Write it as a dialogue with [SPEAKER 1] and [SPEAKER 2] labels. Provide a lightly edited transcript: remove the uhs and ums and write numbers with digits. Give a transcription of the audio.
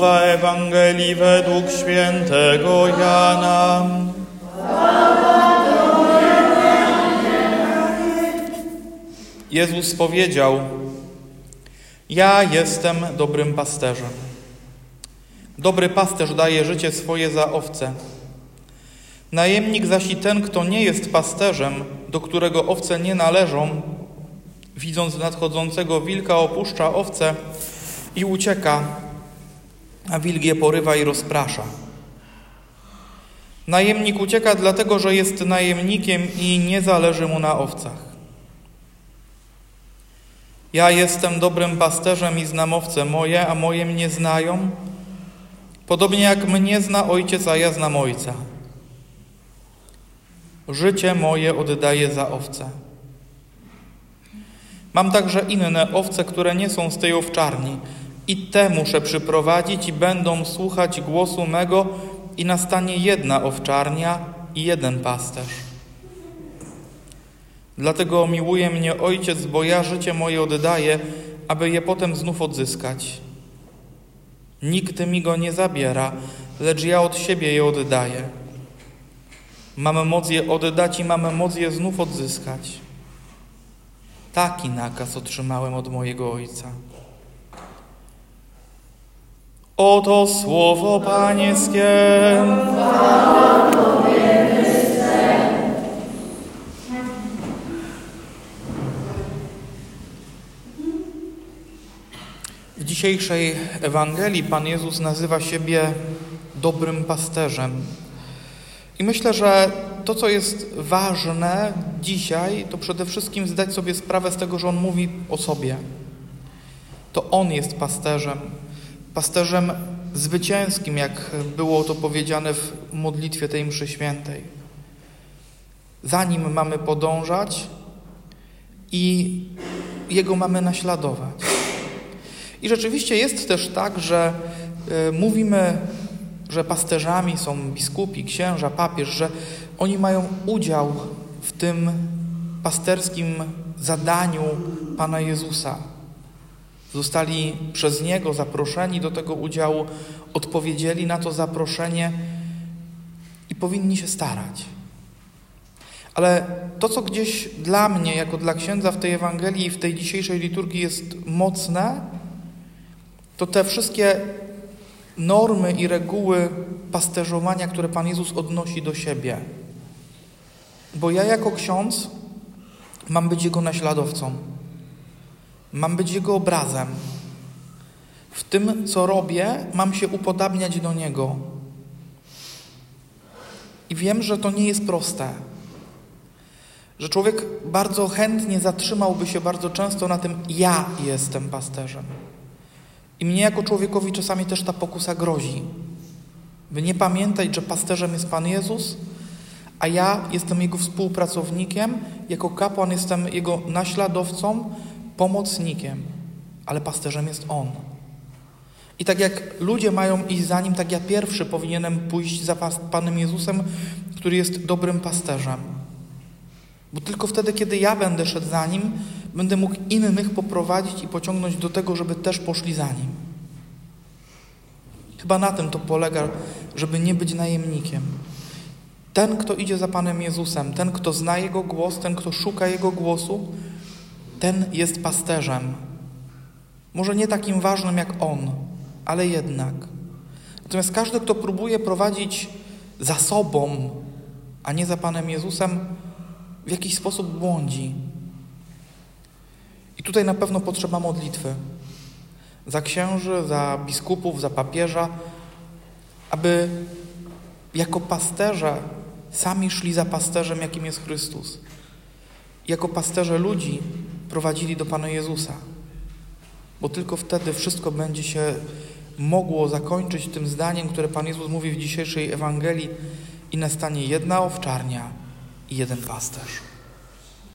[SPEAKER 1] Słowa Ewangelii według świętego Jana. Jezus powiedział: Ja jestem dobrym pasterzem. Dobry pasterz daje życie swoje za owce. Najemnik zaś i ten, kto nie jest pasterzem, do którego owce nie należą, widząc nadchodzącego wilka, opuszcza owce i ucieka, a wilk je porywa i rozprasza. Najemnik ucieka dlatego, że jest najemnikiem i nie zależy mu na owcach. Ja jestem dobrym pasterzem i znam owce moje, a moje mnie znają, podobnie jak mnie zna Ojciec, a ja znam Ojca. Życie moje oddaję za owce. Mam także inne owce, które nie są z tej owczarni. I te muszę przyprowadzić i będą słuchać głosu mego i nastanie jedna owczarnia i jeden pasterz. Dlatego miłuje mnie Ojciec, bo ja życie moje oddaję, aby je potem znów odzyskać. Nikt mi go nie zabiera, lecz ja od siebie je oddaję. Mamy moc je oddać i mamy moc je znów odzyskać. Taki nakaz otrzymałem od mojego Ojca. Oto słowo Pańskie. W dzisiejszej Ewangelii Pan Jezus nazywa siebie dobrym pasterzem. I myślę, że to, co jest ważne dzisiaj, to przede wszystkim zdać sobie sprawę z tego, że On mówi o sobie. To On jest pasterzem zwycięskim, jak było to powiedziane w modlitwie tej mszy świętej. Za Nim mamy podążać i Jego mamy naśladować. I rzeczywiście jest też tak, że mówimy, że pasterzami są biskupi, księża, papież, że oni mają udział w tym pasterskim zadaniu Pana Jezusa. Zostali przez Niego zaproszeni do tego udziału, odpowiedzieli na to zaproszenie i powinni się starać. Ale to, co gdzieś dla mnie, jako dla księdza w tej Ewangelii i w tej dzisiejszej liturgii jest mocne, to te wszystkie normy i reguły pasterzowania, które Pan Jezus odnosi do siebie. Bo ja jako ksiądz mam być Jego naśladowcą. Mam być Jego obrazem. W tym, co robię, mam się upodabniać do Niego. I wiem, że to nie jest proste. Że człowiek bardzo chętnie zatrzymałby się bardzo często na tym: ja jestem pasterzem. I mnie jako człowiekowi czasami też ta pokusa grozi. By nie pamiętać, że pasterzem jest Pan Jezus, a ja jestem Jego współpracownikiem, jako kapłan jestem Jego naśladowcą, pomocnikiem, ale pasterzem jest On. I tak jak ludzie mają iść za Nim, tak ja pierwszy powinienem pójść za Panem Jezusem, który jest dobrym pasterzem. Bo tylko wtedy, kiedy ja będę szedł za Nim, będę mógł innych poprowadzić i pociągnąć do tego, żeby też poszli za Nim. Chyba na tym to polega, żeby nie być najemnikiem. Ten, kto idzie za Panem Jezusem, ten, kto zna Jego głos, ten, kto szuka Jego głosu, ten jest pasterzem. Może nie takim ważnym jak On, ale jednak. Natomiast każdy, kto próbuje prowadzić za sobą, a nie za Panem Jezusem, w jakiś sposób błądzi. I tutaj na pewno potrzeba modlitwy. Za księży, za biskupów, za papieża, aby jako pasterze sami szli za pasterzem, jakim jest Chrystus. Jako pasterze ludzi prowadzili do Pana Jezusa. Bo tylko wtedy wszystko będzie się mogło zakończyć tym zdaniem, które Pan Jezus mówi w dzisiejszej Ewangelii: i nastanie jedna owczarnia i jeden pasterz.